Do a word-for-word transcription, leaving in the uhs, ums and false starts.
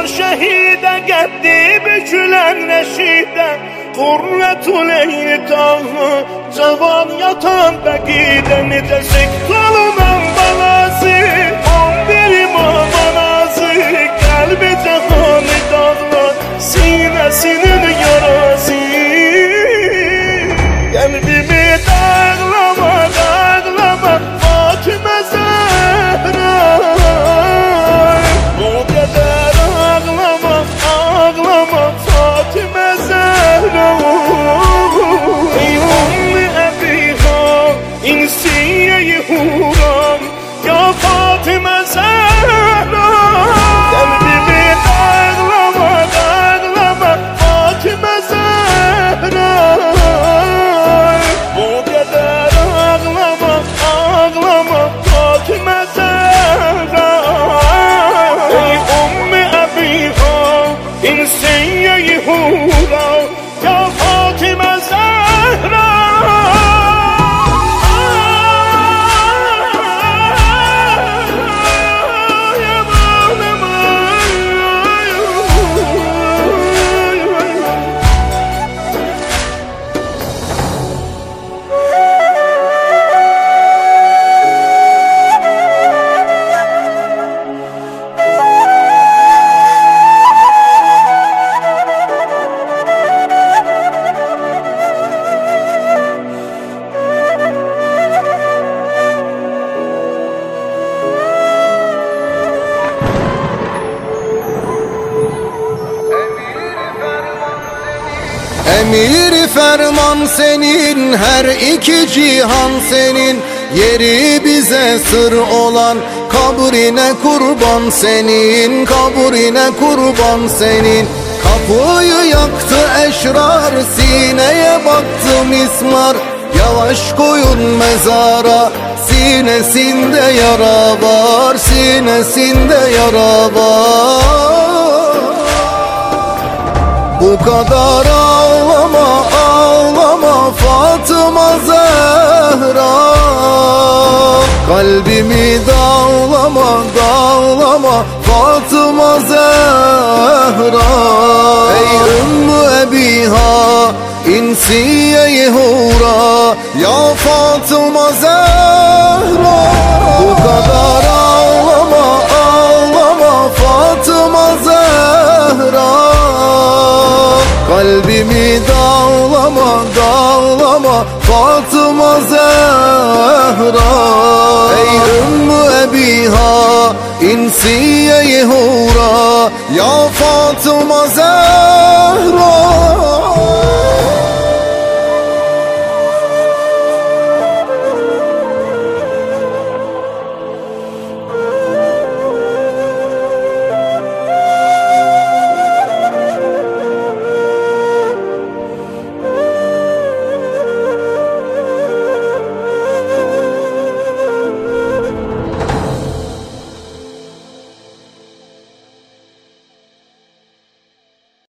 var şehide, geddi bükülen reşide, Qurratul eyni tağı, cavan yatan bəqidə, necə sektalınan balası, on bir imam anası, qəlbi cahanı dağlar, sinəsinin yarası. Qəlbimi dağlama, dağlama, Fatimə Zəhra, o qədər ağlama, ağlama, Fatimə Zəhra. Ey Ummi Əbiha, İnsiyə-i Huram, ya Fatimə Zəhra. Qəlbimi dağlama, dağlama, Fatimə Zəhra, o qədər ağlama, ağlama, Fatimə Zəhra. Ey Ummi Əbiha, İnsiyə-i Huram, ya Fatimə Zəhra. Emir ferman senin, her iki cihan senin, yeri bize sır olan, kabrine kurban senin, kabrine kurban senin. Kapıyı yaktı eşrar, sineye baktı mismar, yavaş koyun mezara, sinesinde yara var, sinesinde yara var. Bu kadar ağlama, ağlama Fatıma Zehra, kalbimi dağlama, dağlama Fatıma Zehra. Ey Ümmü Ebiha, İnsiye-i Hura, ya Fatıma Zehra. Bu kadar ağlama, ağlama Fatıma Zehra, kalbimi dağlama, dağlama Fatıma Zehra. Ey Ümmü Ebiha, İnsiye-i Hura, ya Fatıma Zehra.